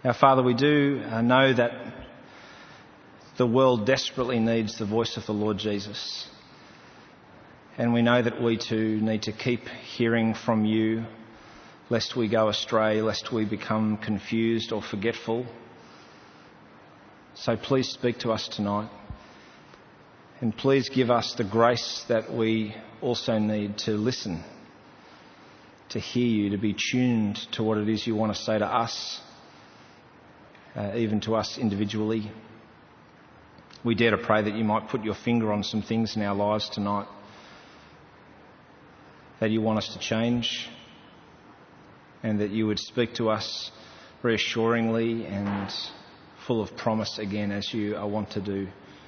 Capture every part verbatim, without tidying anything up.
Now, Father, we do uh, know that the world desperately needs the voice of the Lord Jesus. And we know that we too need to keep hearing from you, lest we go astray, lest we become confused or forgetful. So please speak to us tonight. And please give us the grace that we also need to listen, to hear you, to be tuned to what it is you want to say to us, uh, even to us individually. We dare to pray that you might put your finger on some things in our lives tonight that you want us to change, and that you would speak to us reassuringly and full of promise again, as you are wont to do.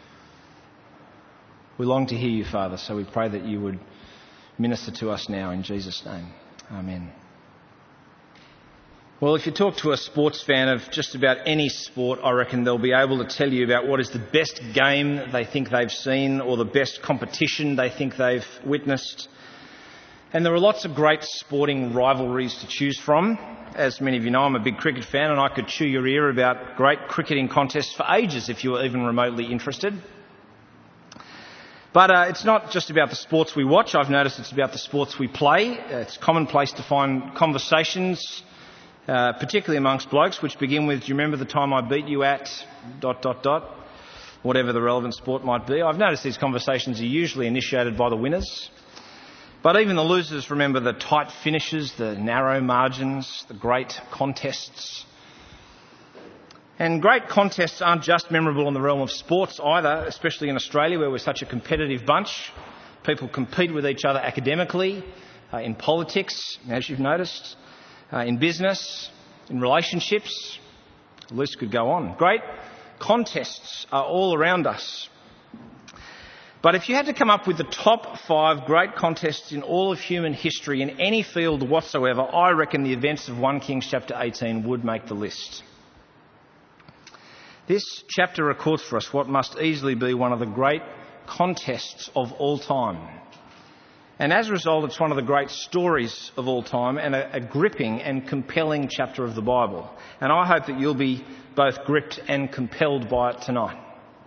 We long to hear you, Father, so we pray that you would minister to us now in Jesus' name. Amen. Well, if you talk to a sports fan of just about any sport, I reckon they'll be able to tell you about what is the best game they think they've seen or the best competition they think they've witnessed. And there are lots of great sporting rivalries to choose from. As many of you know, I'm a big cricket fan, and I could chew your ear about great cricketing contests for ages if you were even remotely interested. But uh, it's not just about the sports we watch. I've noticed it's about the sports we play. It's commonplace to find conversations, uh, particularly amongst blokes, which begin with, do you remember the time I beat you at dot, dot, dot, whatever the relevant sport might be. I've noticed these conversations are usually initiated by the winners. But even the losers remember the tight finishes, the narrow margins, the great contests. And great contests aren't just memorable in the realm of sports either, especially in Australia where we're such a competitive bunch. People compete with each other academically, uh, in politics, as you've noticed, uh, in business, in relationships. The list could go on. Great contests are all around us. But if you had to come up with the top five great contests in all of human history in any field whatsoever, I reckon the events of First Kings chapter eighteen would make the list. This chapter records for us what must easily be one of the great contests of all time. And as a result, it's one of the great stories of all time and a, a gripping and compelling chapter of the Bible. And I hope that you'll be both gripped and compelled by it tonight.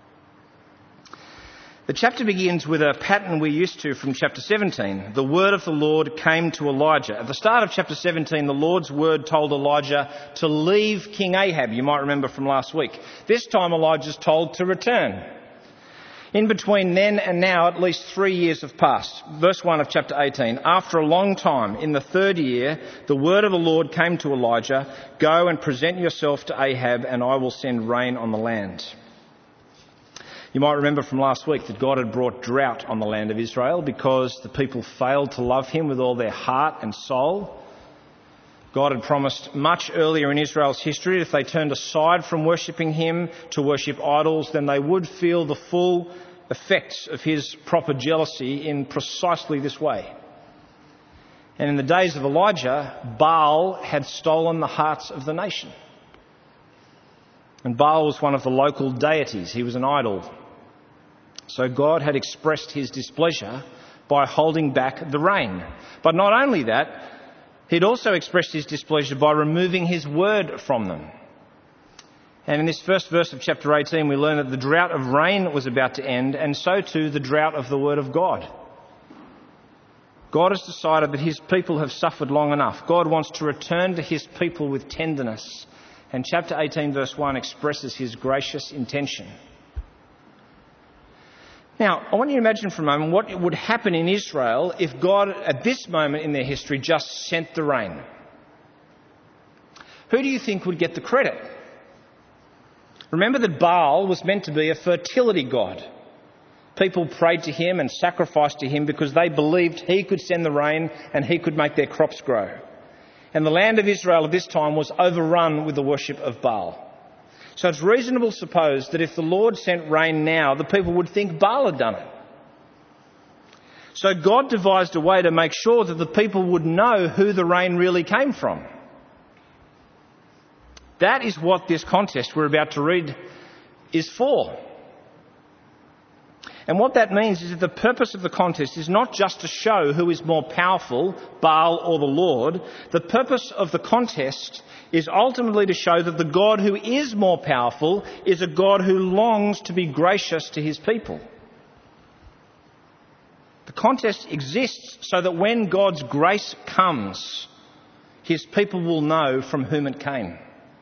The chapter begins with a pattern we're used to from chapter seventeen. The word of the Lord came to Elijah. At the start of chapter seventeen, the Lord's word told Elijah to leave King Ahab. You might remember from last week. This time Elijah's told to return. In between then and now, at least three years have passed. Verse one of chapter eighteen. After a long time, in the third year, the word of the Lord came to Elijah, go and present yourself to Ahab, and I will send rain on the land. You might remember from last week that God had brought drought on the land of Israel because the people failed to love him with all their heart and soul. God had promised much earlier in Israel's history that if they turned aside from worshipping him to worship idols, then they would feel the full effects of his proper jealousy in precisely this way. And in the days of Elijah, Baal had stolen the hearts of the nation. And Baal was one of the local deities. He was an idol. So God had expressed his displeasure by holding back the rain. But not only that, he'd also expressed his displeasure by removing his word from them. And in this first verse of chapter eighteen, we learn that the drought of rain was about to end, and so too the drought of the word of God. God has decided that his people have suffered long enough. God wants to return to his people with tenderness. And chapter eighteen verse one expresses his gracious intention. Now, I want you to imagine for a moment what would happen in Israel if God, at this moment in their history, just sent the rain. Who do you think would get the credit? Remember that Baal was meant to be a fertility god. People prayed to him and sacrificed to him because they believed he could send the rain and he could make their crops grow. And the land of Israel at this time was overrun with the worship of Baal. So it's reasonable to suppose that if the Lord sent rain now, the people would think Baal had done it. So God devised a way to make sure that the people would know who the rain really came from. That is what this contest we're about to read is for. And what that means is that the purpose of the contest is not just to show who is more powerful, Baal or the Lord. The purpose of the contest is ultimately to show that the God who is more powerful is a God who longs to be gracious to his people. The contest exists so that when God's grace comes, his people will know from whom it came.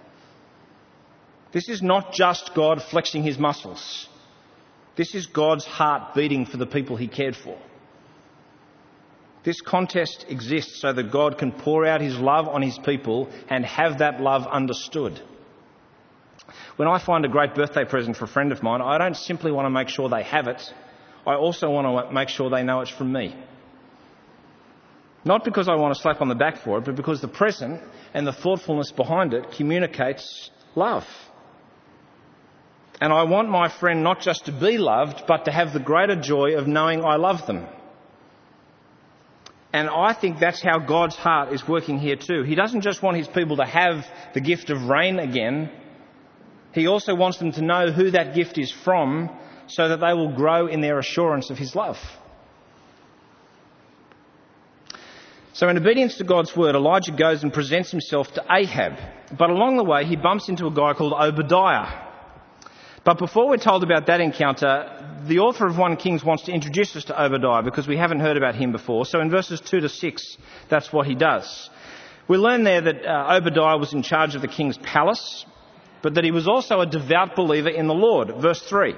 This is not just God flexing his muscles. This is God's heart beating for the people he cared for. This contest exists so that God can pour out his love on his people and have that love understood. When I find a great birthday present for a friend of mine, I don't simply want to make sure they have it. I also want to make sure they know it's from me. Not because I want to slap on the back for it, but because the present and the thoughtfulness behind it communicates love. And I want my friend not just to be loved, but to have the greater joy of knowing I love them. And I think that's how God's heart is working here too. He doesn't just want his people to have the gift of rain again. He also wants them to know who that gift is from so that they will grow in their assurance of his love. So in obedience to God's word, Elijah goes and presents himself to Ahab. But along the way, he bumps into a guy called Obadiah. But before we're told about that encounter, the author of First Kings wants to introduce us to Obadiah because we haven't heard about him before. So in verses two to six, that's what he does. We learn there that uh, Obadiah was in charge of the king's palace, but that he was also a devout believer in the Lord. Verse three.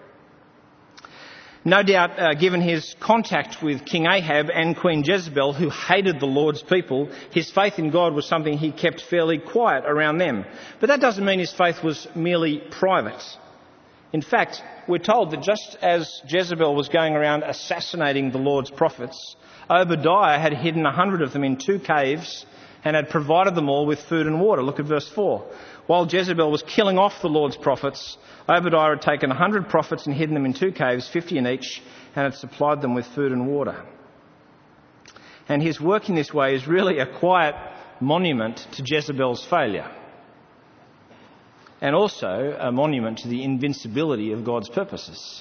No doubt, uh, given his contact with King Ahab and Queen Jezebel, who hated the Lord's people, his faith in God was something he kept fairly quiet around them. But that doesn't mean his faith was merely private. In fact, we're told that just as Jezebel was going around assassinating the Lord's prophets, Obadiah had hidden a hundred of them in two caves and had provided them all with food and water. Look at verse four. While Jezebel was killing off the Lord's prophets, Obadiah had taken a hundred prophets and hidden them in two caves, fifty in each, and had supplied them with food and water. And his work in this way is really a quiet monument to Jezebel's failure, and also a monument to the invincibility of God's purposes.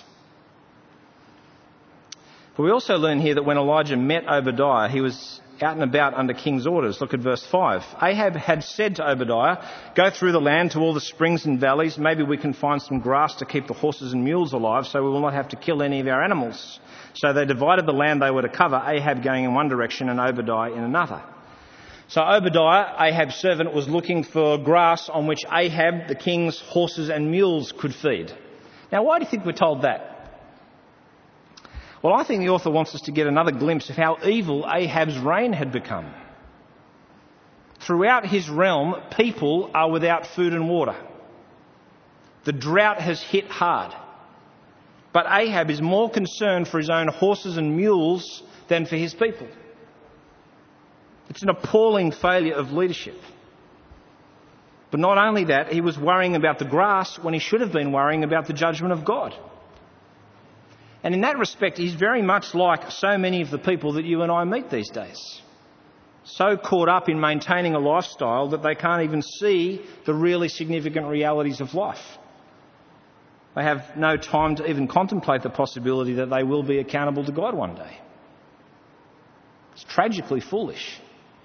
But we also learn here that when Elijah met Obadiah, he was out and about under king's orders. Look at verse five. Ahab had said to Obadiah, "Go through the land to all the springs and valleys. Maybe we can find some grass to keep the horses and mules alive so we will not have to kill any of our animals." So they divided the land they were to cover, Ahab going in one direction and Obadiah in another. So Obadiah, Ahab's servant, was looking for grass on which Ahab, the king's horses and mules could feed. Now, why do you think we're told that? Well, I think the author wants us to get another glimpse of how evil Ahab's reign had become. Throughout his realm, people are without food and water. The drought has hit hard. But Ahab is more concerned for his own horses and mules than for his people. It's an appalling failure of leadership. But not only that, he was worrying about the grass when he should have been worrying about the judgment of God. And in that respect, he's very much like so many of the people that you and I meet these days. So caught up in maintaining a lifestyle that they can't even see the really significant realities of life. They have no time to even contemplate the possibility that they will be accountable to God one day. It's tragically foolish.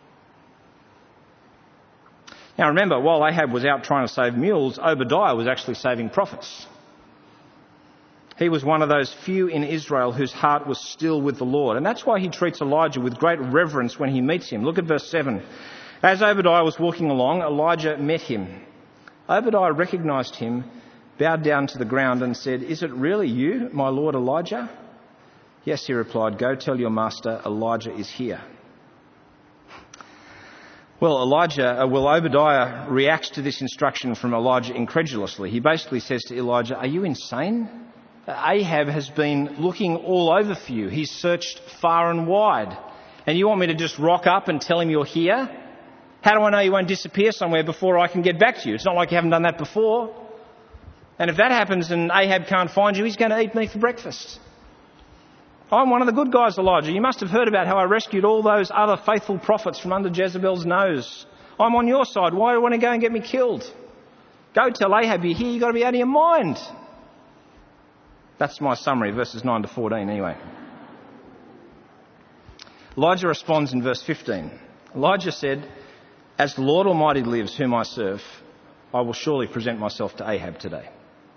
Now remember, while Ahab was out trying to save mules, Obadiah was actually saving prophets. He was one of those few in Israel whose heart was still with the Lord. And that's why he treats Elijah with great reverence when he meets him. Look at verse seven. As Obadiah was walking along, Elijah met him. Obadiah recognised him, bowed down to the ground and said, "Is it really you, my lord Elijah?" "Yes," he replied. "Go tell your master Elijah is here." Well, Elijah, uh, well, Obadiah reacts to this instruction from Elijah incredulously. He basically says to Elijah, "Are you insane? Ahab has been looking all over for you. He's searched far and wide. And you want me to just rock up and tell him you're here? How do I know you won't disappear somewhere before I can get back to you? It's not like you haven't done that before. And if that happens and Ahab can't find you, he's going to eat me for breakfast. I'm one of the good guys, Elijah. You must have heard about how I rescued all those other faithful prophets from under Jezebel's nose. I'm on your side. Why do you want to go and get me killed? Go tell Ahab you're here. You've got to be out of your mind." That's my summary, verses nine to fourteen anyway. Elijah responds in verse fifteen. Elijah said, "As the Lord Almighty lives, whom I serve, I will surely present myself to Ahab today."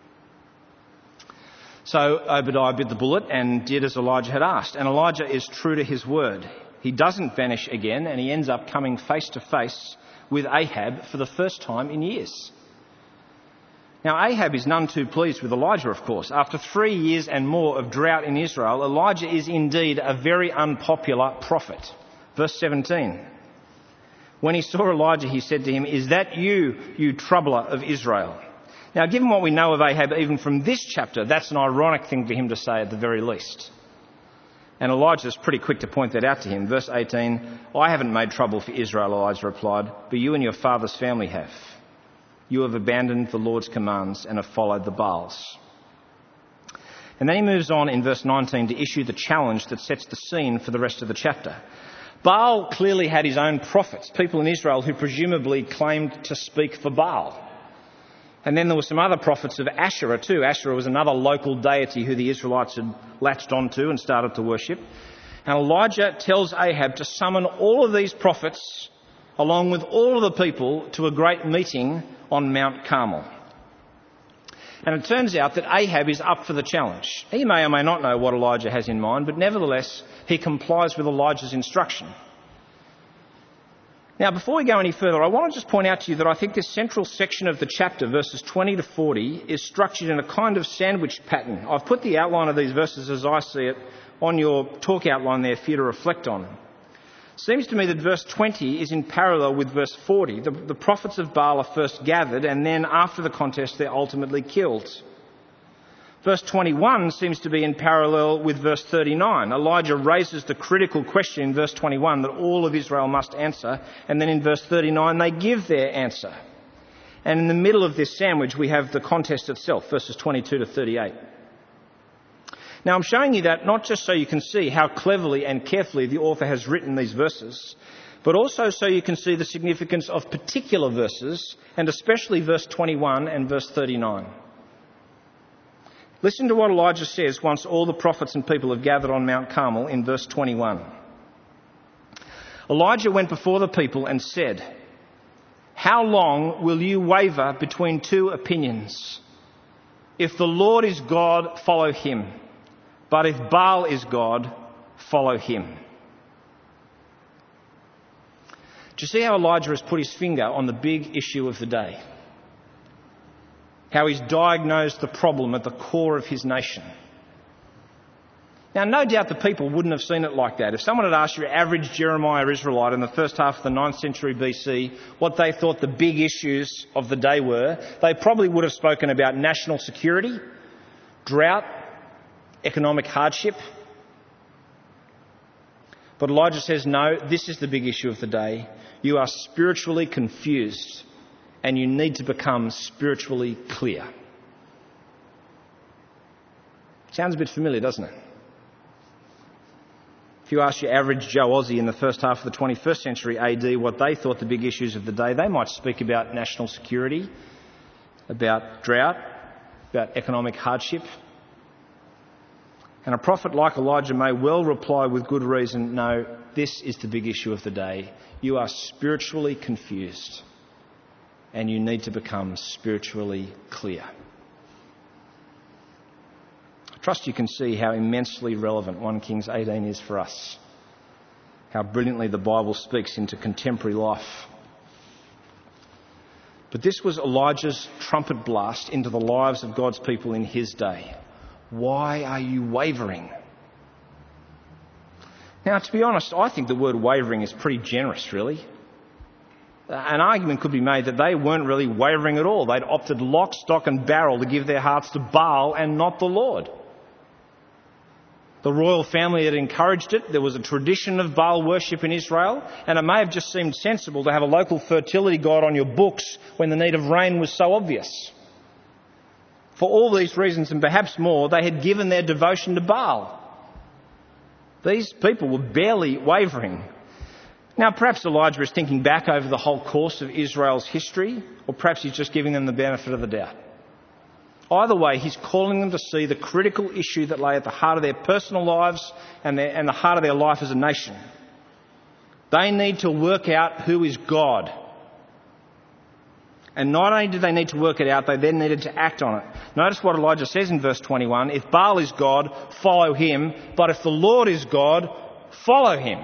So Obadiah bit the bullet and did as Elijah had asked. And Elijah is true to his word. He doesn't vanish again, and he ends up coming face to face with Ahab for the first time in years. Now, Ahab is none too pleased with Elijah, of course. After three years and more of drought in Israel, Elijah is indeed a very unpopular prophet. Verse seventeen. When he saw Elijah, he said to him, "Is that you, you troubler of Israel?" Now, given what we know of Ahab, even from this chapter, that's an ironic thing for him to say at the very least. And Elijah is pretty quick to point that out to him. Verse eighteen, "I haven't made trouble for Israel," Elijah replied, "but you and your father's family have. You have abandoned the Lord's commands and have followed the Baals." And then he moves on in verse nineteen to issue the challenge that sets the scene for the rest of the chapter. Baal clearly had his own prophets, people in Israel who presumably claimed to speak for Baal. And then there were some other prophets of Asherah too. Asherah was another local deity who the Israelites had latched onto and started to worship. And Elijah tells Ahab to summon all of these prophets along with all of the people to a great meeting on Mount Carmel. And it turns out that Ahab is up for the challenge. He may or may not know what Elijah has in mind, but nevertheless, he complies with Elijah's instruction. Now, before we go any further, I want to just point out to you that I think this central section of the chapter, verses twenty to forty, is structured in a kind of sandwich pattern. I've put the outline of these verses as I see it on your talk outline there for you to reflect on. It seems to me that verse twenty is in parallel with verse forty. The, the prophets of Baal are first gathered, and then after the contest they're ultimately killed. Verse twenty-one seems to be in parallel with verse thirty-nine. Elijah raises the critical question in verse twenty-one that all of Israel must answer, and then in verse thirty-nine they give their answer. And in the middle of this sandwich we have the contest itself, verses twenty-two to thirty-eight. Now, I'm showing you that not just so you can see how cleverly and carefully the author has written these verses, but also so you can see the significance of particular verses, and especially verse twenty-one and verse thirty-nine. Listen to what Elijah says once all the prophets and people have gathered on Mount Carmel in verse twenty-one. Elijah went before the people and said, "How long will you waver between two opinions? If the Lord is God, follow him. But if Baal is God, follow him." Do you see how Elijah has put his finger on the big issue of the day? How he's diagnosed the problem at the core of his nation. Now, no doubt the people wouldn't have seen it like that. If someone had asked your average Jeremiah Israelite in the first half of the ninth century B C what they thought the big issues of the day were, they probably would have spoken about national security, drought, economic hardship. But Elijah says, no, this is the big issue of the day. You are spiritually confused and you need to become spiritually clear. Sounds a bit familiar, doesn't it? If you ask your average Joe Aussie in the first half of the twenty-first century A D what they thought the big issues of the day, they might speak about national security, about drought, about economic hardship. And a prophet like Elijah may well reply with good reason, no, this is the big issue of the day. You are spiritually confused and you need to become spiritually clear. I trust you can see how immensely relevant First Kings eighteen is for us. How brilliantly the Bible speaks into contemporary life. But this was Elijah's trumpet blast into the lives of God's people in his day. Why are you wavering? Now, to be honest, I think the word wavering is pretty generous, really. An argument could be made that they weren't really wavering at all. They'd opted lock, stock and barrel to give their hearts to Baal and not the Lord. The royal family had encouraged it. There was a tradition of Baal worship in Israel, and it may have just seemed sensible to have a local fertility god on your books when the need of rain was so obvious. For all these reasons and perhaps more, they had given their devotion to Baal. These people were barely wavering. Now, perhaps Elijah is thinking back over the whole course of Israel's history, or perhaps he's just giving them the benefit of the doubt. Either way, he's calling them to see the critical issue that lay at the heart of their personal lives and, their, and the heart of their life as a nation. They need to work out who is God. And not only did they need to work it out, they then needed to act on it. Notice what Elijah says in verse twenty-one. If Baal is God, follow him. But if the Lord is God, follow him.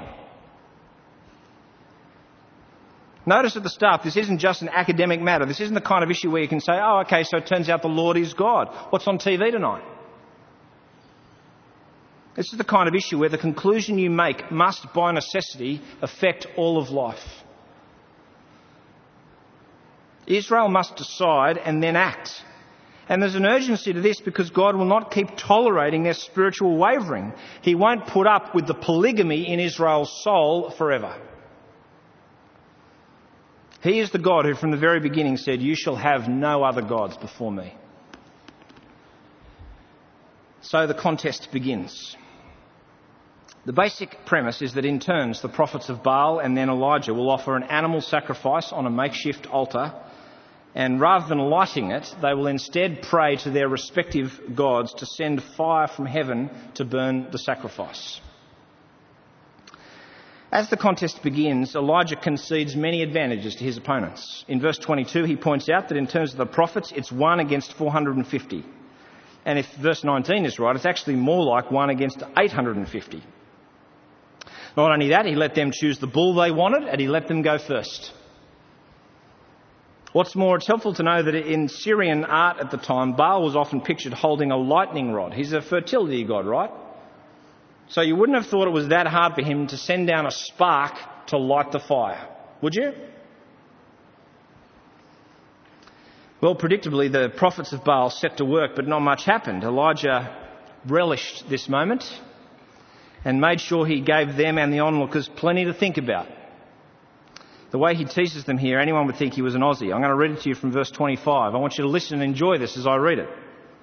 Notice at the start, this isn't just an academic matter. This isn't the kind of issue where you can say, oh, okay, so it turns out the Lord is God. What's on T V tonight? This is the kind of issue where the conclusion you make must, by necessity, affect all of life. Israel must decide and then act. And there's an urgency to this because God will not keep tolerating their spiritual wavering. He won't put up with the polygamy in Israel's soul forever. He is the God who from the very beginning said, you shall have no other gods before me. So the contest begins. The basic premise is that in turns the prophets of Baal and then Elijah will offer an animal sacrifice on a makeshift altar, and rather than lighting it, they will instead pray to their respective gods to send fire from heaven to burn the sacrifice. As the contest begins, Elijah concedes many advantages to his opponents. In verse twenty-two, he points out that in terms of the prophets, it's one against four hundred fifty. And if verse nineteen is right, it's actually more like one against eight hundred fifty. Not only that, he let them choose the bull they wanted, and he let them go first. What's more, it's helpful to know that in Syrian art at the time, Baal was often pictured holding a lightning rod. He's a fertility god, right? So you wouldn't have thought it was that hard for him to send down a spark to light the fire, would you? Well, predictably, the prophets of Baal set to work, but not much happened. Elijah relished this moment and made sure he gave them and the onlookers plenty to think about. The way he teases them here, anyone would think he was an Aussie. I'm going to read it to you from verse twenty-five. I want you to listen and enjoy this as I read it.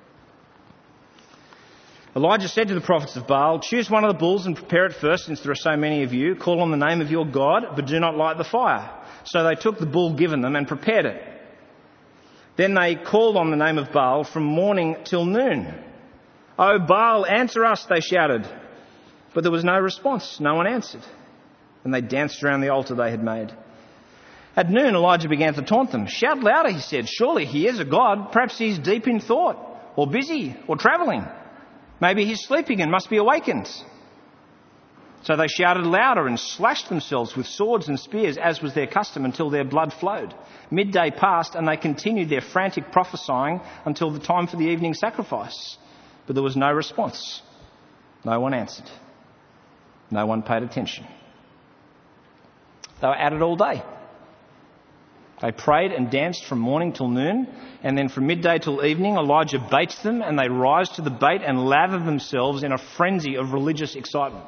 Elijah said to the prophets of Baal, choose one of the bulls and prepare it first, since there are so many of you. Call on the name of your God, but do not light the fire. So they took the bull given them and prepared it. Then they called on the name of Baal from morning till noon. "O Baal, answer us," they shouted. But there was no response. No one answered. And they danced around the altar they had made. At noon, Elijah began to taunt them. "Shout louder," he said. "Surely he is a god. Perhaps he's deep in thought, or busy, or travelling. Maybe he's sleeping and must be awakened." So they shouted louder and slashed themselves with swords and spears, as was their custom, until their blood flowed. Midday passed, and they continued their frantic prophesying until the time for the evening sacrifice. But there was no response. No one answered. No one paid attention. They were at it all day. They prayed and danced from morning till noon, and then from midday till evening Elijah baits them, and they rise to the bait and lather themselves in a frenzy of religious excitement.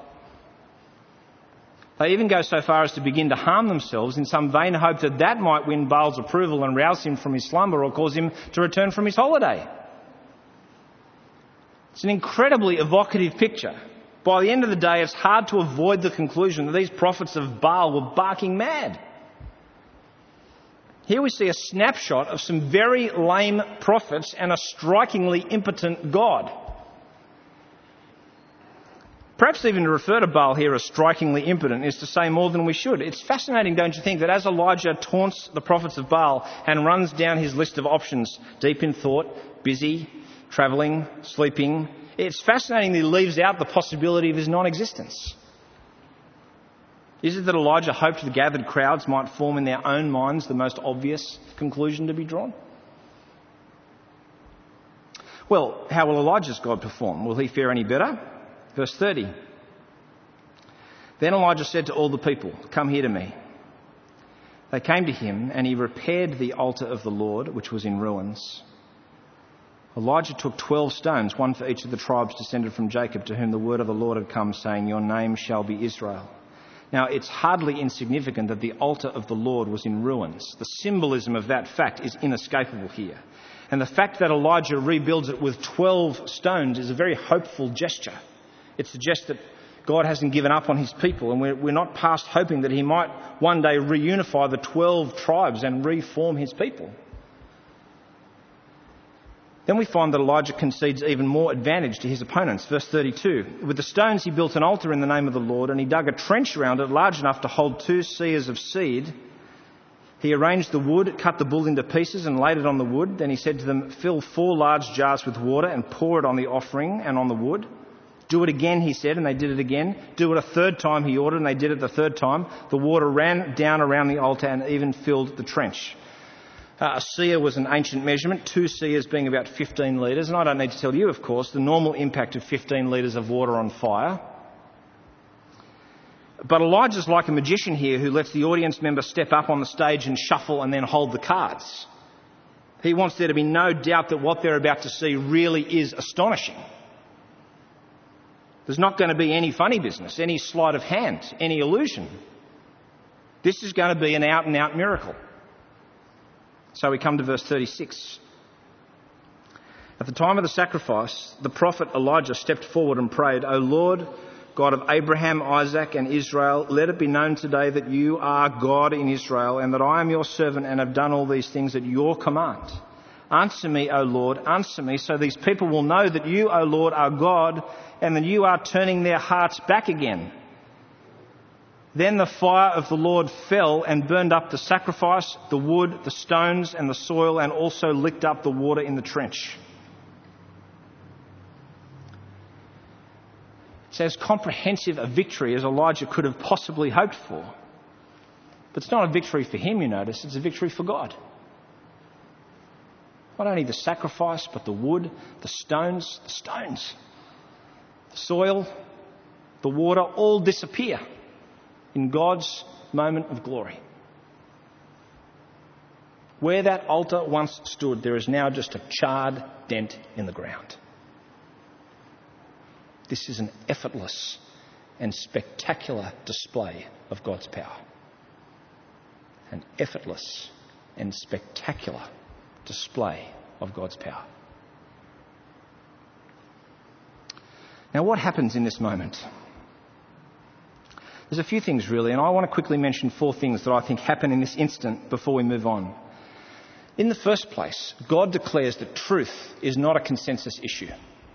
They even go so far as to begin to harm themselves in some vain hope that that might win Baal's approval and rouse him from his slumber or cause him to return from his holiday. It's an incredibly evocative picture. By the end of the day, it's hard to avoid the conclusion that these prophets of Baal were barking mad. Here we see a snapshot of some very lame prophets and a strikingly impotent God. Perhaps even to refer to Baal here as strikingly impotent is to say more than we should. It's fascinating, don't you think, that as Elijah taunts the prophets of Baal and runs down his list of options, deep in thought, busy, travelling, sleeping, it's fascinating that he leaves out the possibility of his non-existence. Is it that Elijah hoped the gathered crowds might form in their own minds the most obvious conclusion to be drawn? Well, how will Elijah's God perform? Will he fare any better? Verse thirty. Then Elijah said to all the people, "Come here to me." They came to him, and he repaired the altar of the Lord, which was in ruins. Elijah took twelve stones, one for each of the tribes descended from Jacob, to whom the word of the Lord had come, saying, "Your name shall be Israel." Now, it's hardly insignificant that the altar of the Lord was in ruins. The symbolism of that fact is inescapable here. And the fact that Elijah rebuilds it with twelve stones is a very hopeful gesture. It suggests that God hasn't given up on his people, and we're, we're not past hoping that he might one day reunify the twelve tribes and reform his people. Then we find that Elijah concedes even more advantage to his opponents. Verse thirty-two, with the stones he built an altar in the name of the Lord, and he dug a trench around it large enough to hold two seahs of seed. He arranged the wood, cut the bull into pieces and laid it on the wood. Then he said to them, fill four large jars with water and pour it on the offering and on the wood. Do it again, he said, and they did it again. Do it a third time, he ordered, and they did it the third time. The water ran down around the altar and even filled the trench. Uh, a seah was an ancient measurement, two seahs being about fifteen litres. And I don't need to tell you, of course, the normal impact of fifteen litres of water on fire. But Elijah's like a magician here who lets the audience member step up on the stage and shuffle and then hold the cards. He wants there to be no doubt that what they're about to see really is astonishing. There's not going to be any funny business, any sleight of hand, any illusion. This is going to be an out-and-out miracle. So we come to verse thirty-six. At the time of the sacrifice, the prophet Elijah stepped forward and prayed, O Lord, God of Abraham, Isaac and Israel, let it be known today that you are God in Israel and that I am your servant and have done all these things at your command. Answer me, O Lord, answer me, so these people will know that you, O Lord, are God and that you are turning their hearts back again. Then the fire of the Lord fell and burned up the sacrifice, the wood, the stones and the soil, and also licked up the water in the trench. It's as comprehensive a victory as Elijah could have possibly hoped for. But it's not a victory for him, you notice, it's a victory for God. Not only the sacrifice, but the wood, the stones, the stones, the soil, the water, all disappear in God's moment of glory. Where that altar once stood, there is now just a charred dent in the ground. This is an effortless and spectacular display of God's power. An effortless and spectacular display of God's power. Now, what happens in this moment? There's a few things really, and I want to quickly mention four things that I think happen in this instant before we move on. In the first place, God declares that truth is not a consensus issue.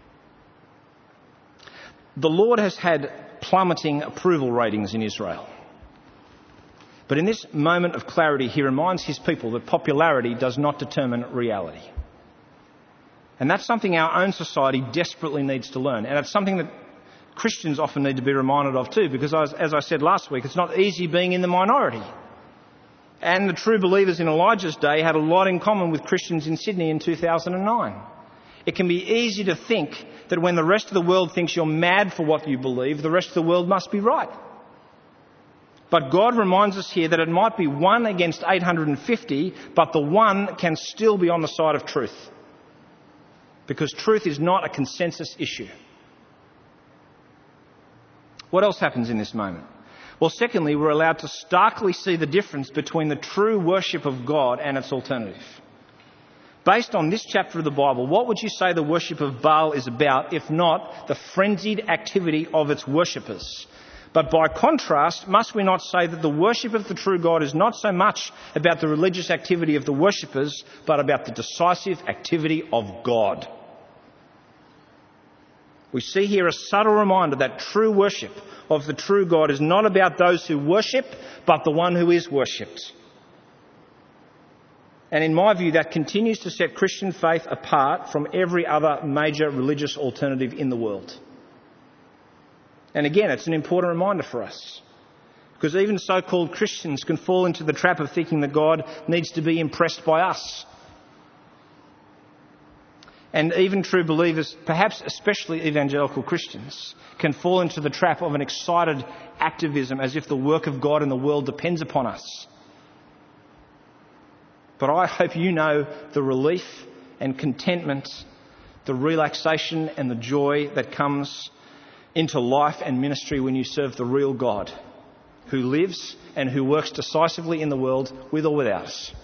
The Lord has had plummeting approval ratings in Israel. But in this moment of clarity, he reminds his people that popularity does not determine reality. And that's something our own society desperately needs to learn. And it's something that Christians often need to be reminded of too, because as, as I said last week, it's not easy being in the minority. And the true believers in Elijah's day had a lot in common with Christians in Sydney in two thousand nine. It can be easy to think that when the rest of the world thinks you're mad for what you believe, the rest of the world must be right. But God reminds us here that it might be one against eight hundred fifty, but the one can still be on the side of truth. Because truth is not a consensus issue. What else happens in this moment? Well, secondly, we're allowed to starkly see the difference between the true worship of God and its alternative. Based on this chapter of the Bible, what would you say the worship of Baal is about, if not the frenzied activity of its worshippers? But by contrast, must we not say that the worship of the true God is not so much about the religious activity of the worshippers, but about the decisive activity of God? We see here a subtle reminder that true worship of the true God is not about those who worship, but the one who is worshipped. And in my view, that continues to set Christian faith apart from every other major religious alternative in the world. And again, it's an important reminder for us, because even so-called Christians can fall into the trap of thinking that God needs to be impressed by us. And even true believers, perhaps especially evangelical Christians, can fall into the trap of an excited activism as if the work of God in the world depends upon us. But I hope you know the relief and contentment, the relaxation and the joy that comes into life and ministry when you serve the real God who lives and who works decisively in the world with or without us.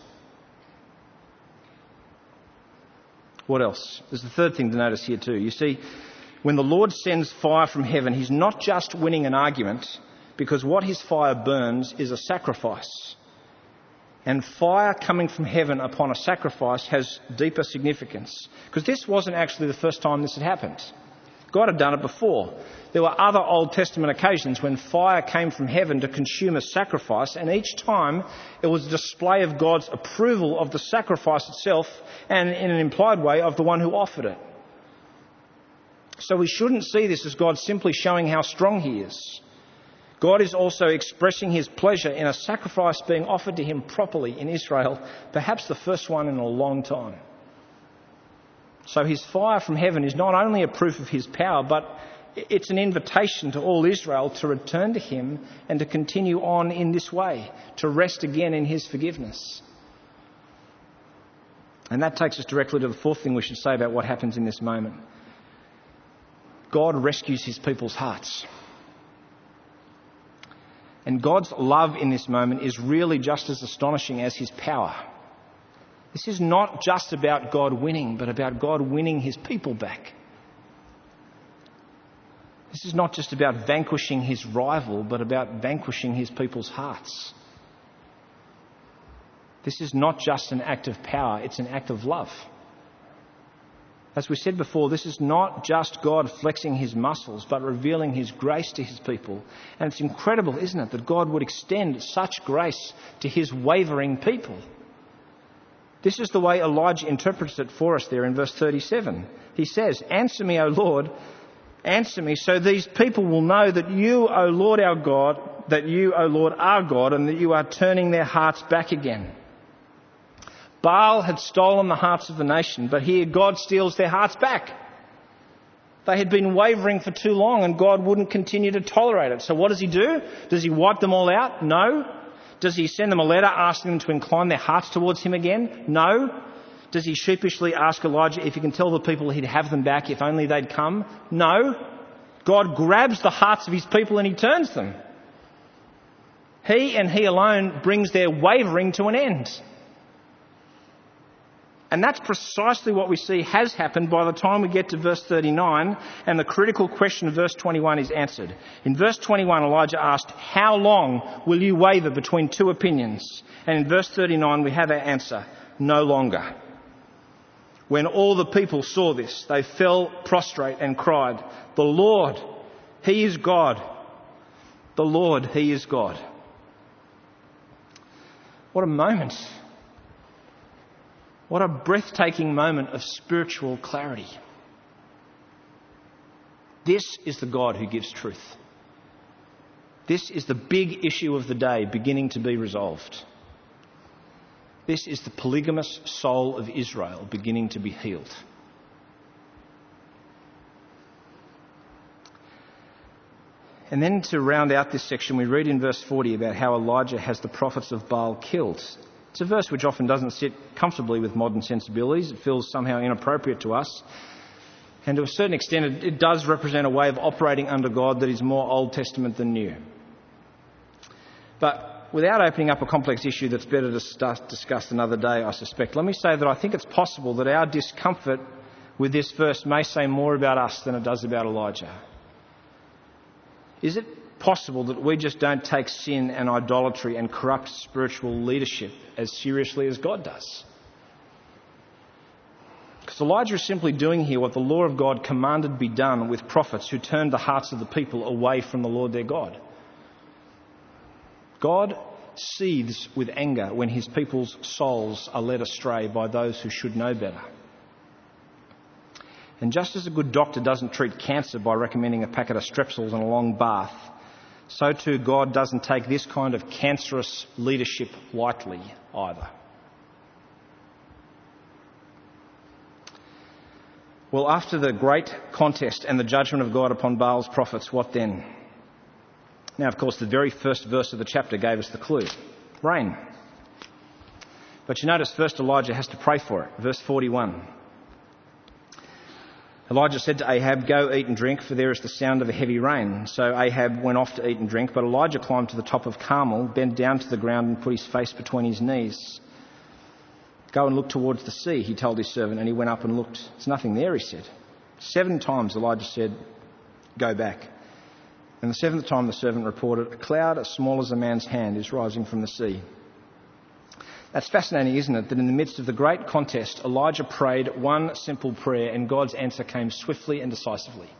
What else? There's the third thing to notice here too. You see, when the Lord sends fire from heaven, he's not just winning an argument, because what his fire burns is a sacrifice. And fire coming from heaven upon a sacrifice has deeper significance. Because this wasn't actually the first time this had happened. God had done it before. There were other Old Testament occasions when fire came from heaven to consume a sacrifice, and each time it was a display of God's approval of the sacrifice itself and, in an implied way, of the one who offered it. So we shouldn't see this as God simply showing how strong he is. God is also expressing his pleasure in a sacrifice being offered to him properly in Israel, perhaps the first one in a long time. So his fire from heaven is not only a proof of his power, but it's an invitation to all Israel to return to him and to continue on in this way, to rest again in his forgiveness. And that takes us directly to the fourth thing we should say about what happens in this moment. God rescues his people's hearts. And God's love in this moment is really just as astonishing as his power. This is not just about God winning, but about God winning his people back. This is not just about vanquishing his rival, but about vanquishing his people's hearts. This is not just an act of power, it's an act of love. As we said before, this is not just God flexing his muscles, but revealing his grace to his people. And it's incredible, isn't it, that God would extend such grace to his wavering people. This is the way Elijah interprets it for us there in verse thirty-seven. He says, "Answer me, O Lord, answer me, so these people will know that you, O Lord our God, that you, O Lord, are God, and that you are turning their hearts back again." Baal had stolen the hearts of the nation, but here God steals their hearts back. They had been wavering for too long and God wouldn't continue to tolerate it. So what does he do? Does he wipe them all out? No. Does he send them a letter asking them to incline their hearts towards him again? No. Does he sheepishly ask Elijah if he can tell the people he'd have them back if only they'd come? No. God grabs the hearts of his people and he turns them. He and he alone brings their wavering to an end. And that's precisely what we see has happened by the time we get to verse thirty-nine, and the critical question of verse twenty-one is answered. In verse twenty-one, Elijah asked, "How long will you waver between two opinions?" And in verse thirty-nine, we have our answer, "No longer." When all the people saw this, they fell prostrate and cried, "The Lord, he is God. The Lord, he is God." What a moment. What a breathtaking moment of spiritual clarity. This is the God who gives truth. This is the big issue of the day beginning to be resolved. This is the polygamous soul of Israel beginning to be healed. And then to round out this section, we read in verse forty about how Elijah has the prophets of Baal killed. It's a verse which often doesn't sit comfortably with modern sensibilities. It feels somehow inappropriate to us. And to a certain extent, it, it does represent a way of operating under God that is more Old Testament than New. But without opening up a complex issue that's better discussed another day, I suspect, let me say that I think it's possible that our discomfort with this verse may say more about us than it does about Elijah. Is it possible that we just don't take sin and idolatry and corrupt spiritual leadership as seriously as God does? Because Elijah is simply doing here what the law of God commanded be done with prophets who turned the hearts of the people away from the Lord their God. God seethes with anger when his people's souls are led astray by those who should know better. And just as a good doctor doesn't treat cancer by recommending a packet of strepsils and a long bath, so too God doesn't take this kind of cancerous leadership lightly either. Well, after the great contest and the judgment of God upon Baal's prophets, what then? Now, of course, the very first verse of the chapter gave us the clue. Rain. But you notice first Elijah has to pray for it. Verse forty-one. Elijah said to Ahab, "Go eat and drink, for there is the sound of a heavy rain." So Ahab went off to eat and drink, but Elijah climbed to the top of Carmel, bent down to the ground and put his face between his knees. "Go and look towards the sea," he told his servant, and he went up and looked. "There's nothing there," he said. Seven times Elijah said, "Go back." And the seventh time the servant reported, "A cloud as small as a man's hand is rising from the sea." That's fascinating, isn't it? That in the midst of the great contest, Elijah prayed one simple prayer and God's answer came swiftly and decisively.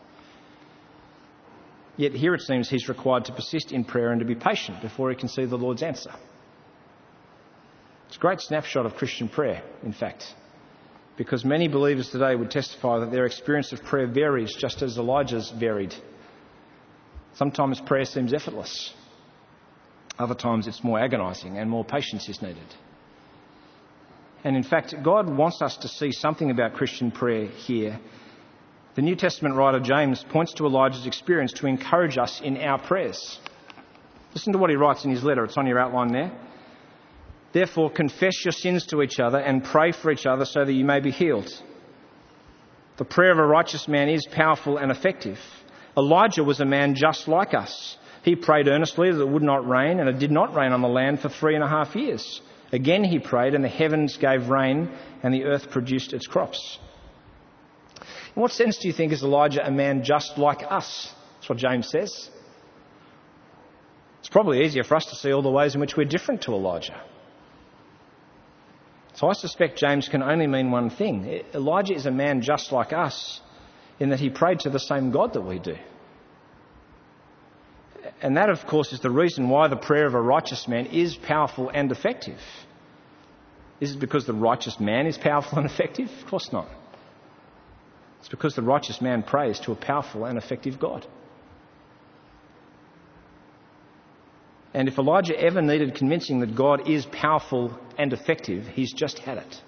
Yet here it seems he's required to persist in prayer and to be patient before he can see the Lord's answer. It's a great snapshot of Christian prayer, in fact, because many believers today would testify that their experience of prayer varies just as Elijah's varied. Sometimes prayer seems effortless. Other times it's more agonising and more patience is needed. And in fact, God wants us to see something about Christian prayer here. The New Testament writer James points to Elijah's experience to encourage us in our prayers. Listen to what he writes in his letter. It's on your outline there. Therefore, confess your sins to each other and pray for each other so that you may be healed. The prayer of a righteous man is powerful and effective. Elijah was a man just like us. He prayed earnestly that it would not rain, and it did not rain on the land for three and a half years. Again he prayed, and the heavens gave rain, and the earth produced its crops. In what sense do you think is Elijah a man just like us? That's what James says. It's probably easier for us to see all the ways in which we're different to Elijah. So I suspect James can only mean one thing. Elijah is a man just like us in that he prayed to the same God that we do. And that, of course, is the reason why the prayer of a righteous man is powerful and effective. Is it because the righteous man is powerful and effective? Of course not. It's because the righteous man prays to a powerful and effective God. And if Elijah ever needed convincing that God is powerful and effective, he's just had it.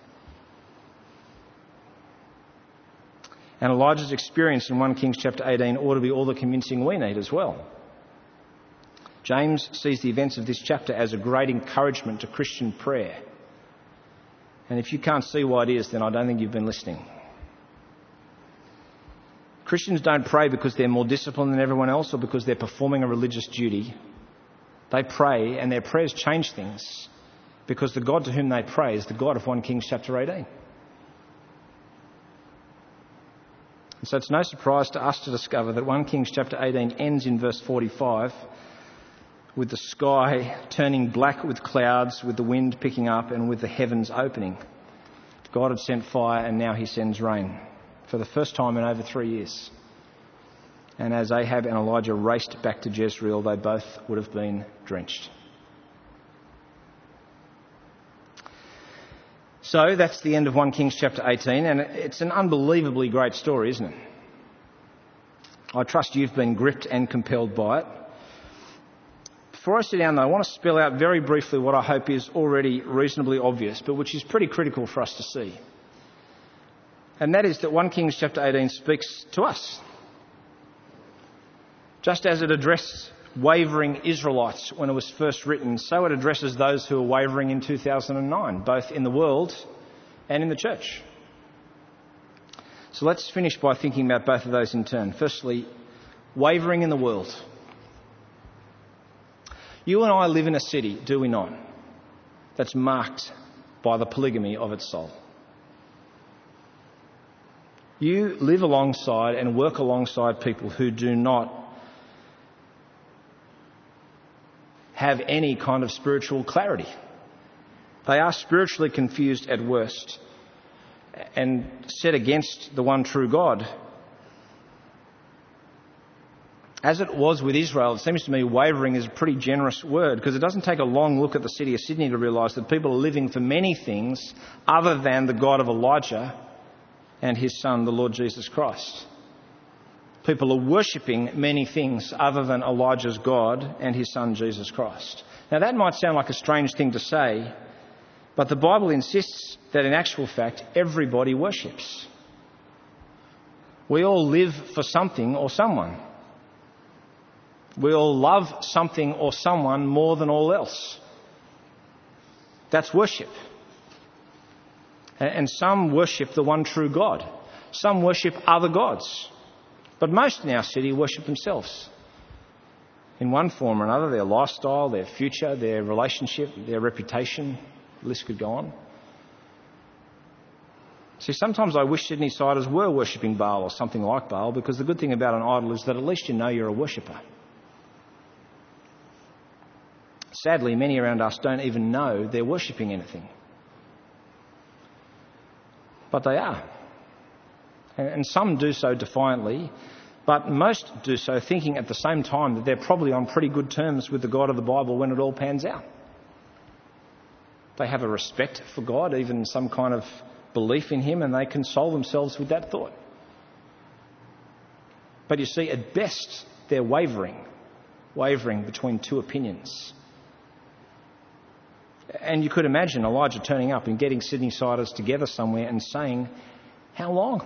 And Elijah's experience in First Kings chapter eighteen ought to be all the convincing we need as well. James sees the events of this chapter as a great encouragement to Christian prayer. And if you can't see why it is, then I don't think you've been listening. Christians don't pray because they're more disciplined than everyone else or because they're performing a religious duty. They pray, and their prayers change things because the God to whom they pray is the God of First Kings chapter eighteen. And so it's no surprise to us to discover that First Kings chapter eighteen ends in verse forty-five with the sky turning black with clouds, with the wind picking up and with the heavens opening. God had sent fire and now he sends rain for the first time in over three years. And as Ahab and Elijah raced back to Jezreel, they both would have been drenched. So that's the end of First Kings chapter eighteen, and it's an unbelievably great story, isn't it? I trust you've been gripped and compelled by it. Before I sit down, though, I want to spell out very briefly what I hope is already reasonably obvious, but which is pretty critical for us to see. And that is that First Kings chapter eighteen speaks to us. Just as it addressed wavering Israelites when it was first written, so it addresses those who are wavering in two thousand nine, both in the world and in the church. So let's finish by thinking about both of those in turn. Firstly, wavering in the world. You and I live in a city, do we not, that's marked by the polygamy of its soul. You live alongside and work alongside people who do not have any kind of spiritual clarity. They are spiritually confused at worst and set against the one true God. As it was with Israel, it seems to me wavering is a pretty generous word because it doesn't take a long look at the city of Sydney to realise that people are living for many things other than the God of Elijah and his son, the Lord Jesus Christ. People are worshipping many things other than Elijah's God and his son, Jesus Christ. Now, that might sound like a strange thing to say, but the Bible insists that in actual fact, everybody worships. We all live for something or someone. We all love something or someone more than all else. That's worship. And some worship the one true God. Some worship other gods. But most in our city worship themselves. In one form or another, their lifestyle, their future, their relationship, their reputation. The list could go on. See, sometimes I wish Sydney-siders were worshipping Baal or something like Baal, because the good thing about an idol is that at least you know you're a worshipper. sadly, many around us don't even know they're worshipping anything. But they are. And some do so defiantly, but most do so thinking at the same time that they're probably on pretty good terms with the God of the Bible when it all pans out. They have a respect for God, even some kind of belief in him, and they console themselves with that thought. But you see, at best, they're wavering, wavering between two opinions. And you could imagine Elijah turning up and getting Sydney-siders together somewhere and saying, how long?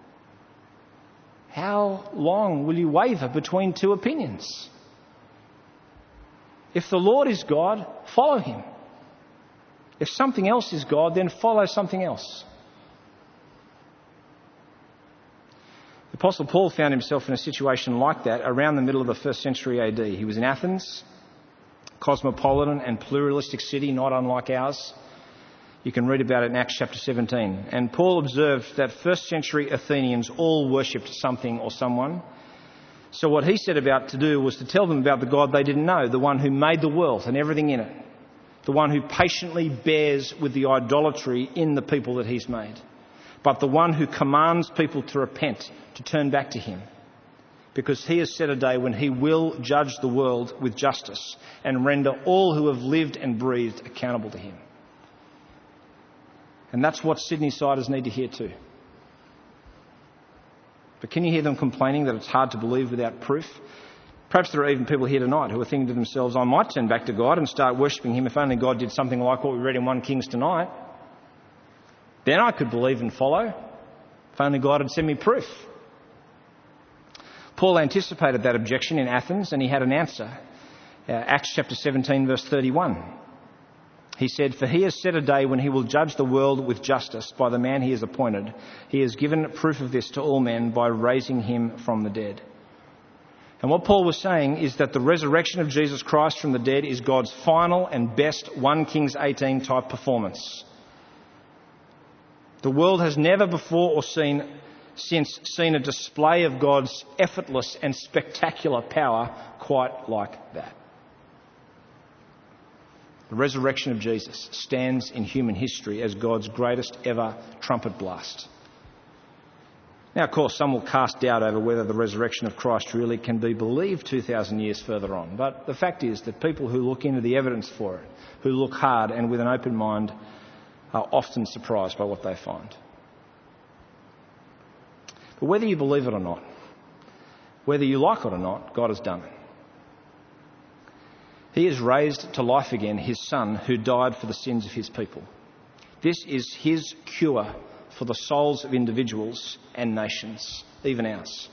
How long will you waver between two opinions? If the Lord is God, follow him. If something else is God, then follow something else. The Apostle Paul found himself in a situation like that around the middle of the first century A D. He was in Athens, cosmopolitan and pluralistic city, not unlike ours. You can read about it in Acts chapter seventeen. And Paul observed that first century Athenians all worshipped something or someone. So what he set about to do was to tell them about the God they didn't know, the one who made the world and everything in it, the one who patiently bears with the idolatry in the people that he's made, but the one who commands people to repent, to turn back to him, because he has set a day when he will judge the world with justice and render all who have lived and breathed accountable to him. And that's what Sydney-siders need to hear too. But can you hear them complaining that it's hard to believe without proof? Perhaps there are even people here tonight who are thinking to themselves, I might turn back to God and start worshipping him if only God did something like what we read in First Kings tonight. Then I could believe and follow, if only God had sent me proof. Paul anticipated that objection in Athens, and he had an answer. Uh, Acts chapter seventeen, verse thirty-one. He said, for he has set a day when he will judge the world with justice by the man he has appointed. He has given proof of this to all men by raising him from the dead. And what Paul was saying is that the resurrection of Jesus Christ from the dead is God's final and best First Kings eighteen type performance. The world has never before or seen since seen a display of God's effortless and spectacular power quite like that. The resurrection of Jesus stands in human history as God's greatest ever trumpet blast. Now, of course, some will cast doubt over whether the resurrection of Christ really can be believed two thousand years further on. But the fact is that people who look into the evidence for it, who look hard and with an open mind, are often surprised by what they find. But whether you believe it or not, whether you like it or not, God has done it. He has raised to life again his Son who died for the sins of his people. This is his cure for the souls of individuals and nations, even ours.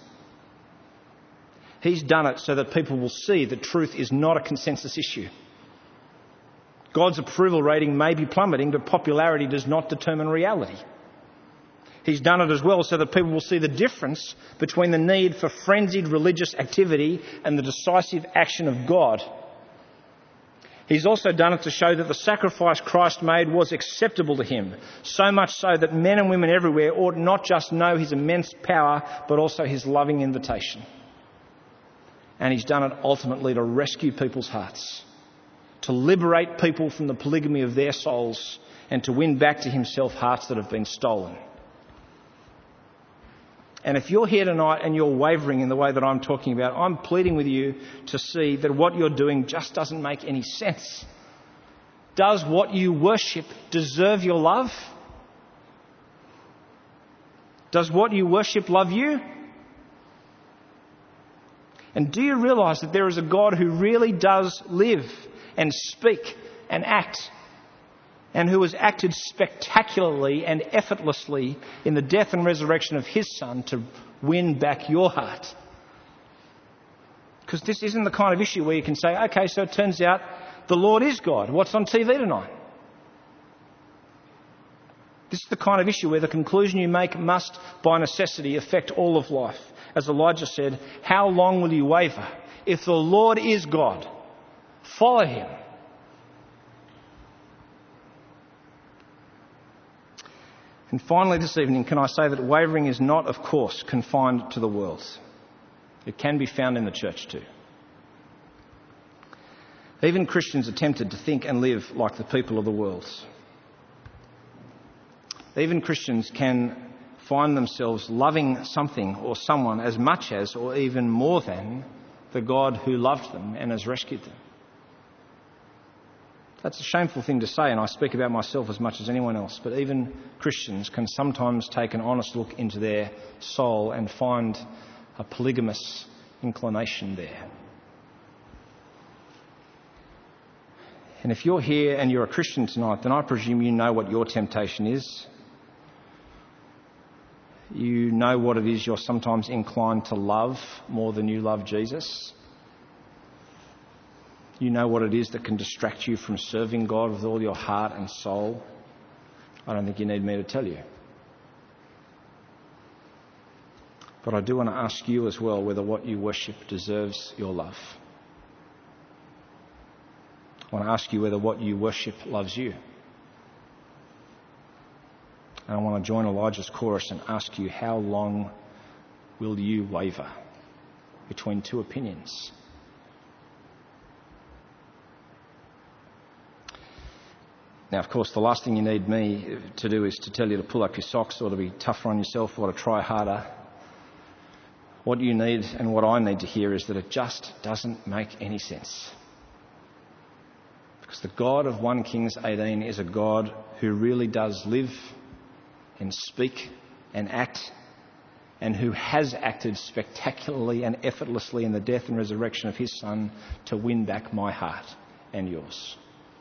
He's done it so that people will see that truth is not a consensus issue. God's approval rating may be plummeting, but popularity does not determine reality. He's done it as well so that people will see the difference between the need for frenzied religious activity and the decisive action of God. He's also done it to show that the sacrifice Christ made was acceptable to him, so much so that men and women everywhere ought not just know his immense power, but also his loving invitation. And he's done it ultimately to rescue people's hearts, to liberate people from the polygamy of their souls, and to win back to himself hearts that have been stolen. And if you're here tonight and you're wavering in the way that I'm talking about, I'm pleading with you to see that what you're doing just doesn't make any sense. Does what you worship deserve your love? Does what you worship love you? And do you realise that there is a God who really does live and speak and act, and who has acted spectacularly and effortlessly in the death and resurrection of his Son to win back your heart? Because this isn't the kind of issue where you can say, okay, so it turns out the Lord is God. What's on T V tonight? This is the kind of issue where the conclusion you make must, by necessity, affect all of life. As Elijah said, how long will you waver? If the Lord is God, follow him. And finally this evening, can I say that wavering is not, of course, confined to the world. It can be found in the church too. Even Christians are tempted to think and live like the people of the world. Even Christians can find themselves loving something or someone as much as, or even more than, the God who loved them and has rescued them. That's a shameful thing to say, and I speak about myself as much as anyone else, but even Christians can sometimes take an honest look into their soul and find a polygamous inclination there. And if you're here and you're a Christian tonight, then I presume you know what your temptation is. You know what it is you're sometimes inclined to love more than you love Jesus. You know what it is that can distract you from serving God with all your heart and soul. I don't think you need me to tell you. But I do want to ask you as well whether what you worship deserves your love. I want to ask you whether what you worship loves you. And I want to join Elijah's chorus and ask you, how long will you waver between two opinions? Now, of course, the last thing you need me to do is to tell you to pull up your socks or to be tougher on yourself or to try harder. What you need and what I need to hear is that it just doesn't make any sense. Because the God of First Kings eighteen is a God who really does live and speak and act, and who has acted spectacularly and effortlessly in the death and resurrection of his Son to win back my heart and yours.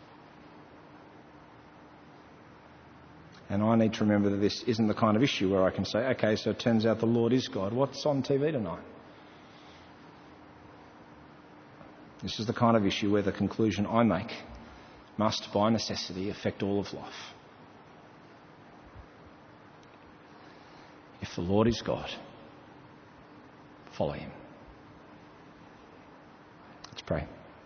And I need to remember that this isn't the kind of issue where I can say, okay, so it turns out the Lord is God. What's on T V tonight? This is the kind of issue where the conclusion I make must, by necessity, affect all of life. If the Lord is God, follow him. Let's pray.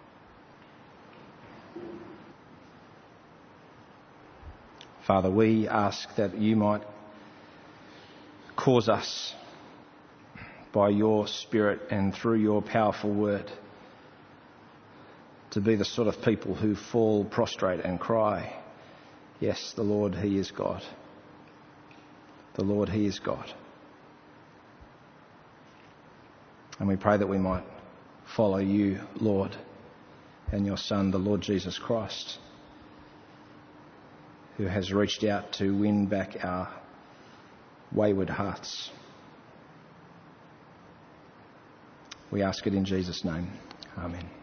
Father, we ask that you might cause us by your Spirit and through your powerful word to be the sort of people who fall prostrate and cry, yes, the Lord, he is God. The Lord, he is God. And we pray that we might follow you, Lord, and your Son, the Lord Jesus Christ, who has reached out to win back our wayward hearts. We ask it in Jesus' name. Amen.